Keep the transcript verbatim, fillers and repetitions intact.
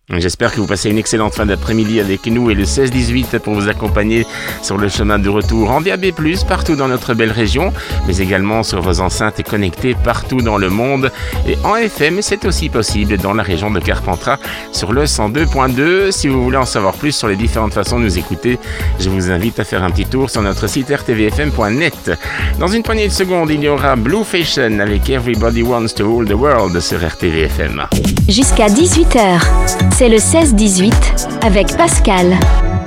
J'espère que vous passez une excellente fin d'après-midi avec nous et le seize dix-huit pour vous accompagner sur le chemin de retour en D A B plus, partout dans notre belle région, mais également sur vos enceintes connectées partout dans le monde et en F M, c'est aussi possible dans la région de Carpentras sur le cent deux point deux. Si vous voulez en savoir plus sur les différentes façons de nous écouter, je vous invite à faire un petit tour sur notre site r t v f m point net. Dans une poignée de secondes, il y aura Blue Fashion avec Everybody Wants to Rule the World sur R T V F M. Jusqu'à dix-huit heures, c'est le seize dix-huit avec Pascal.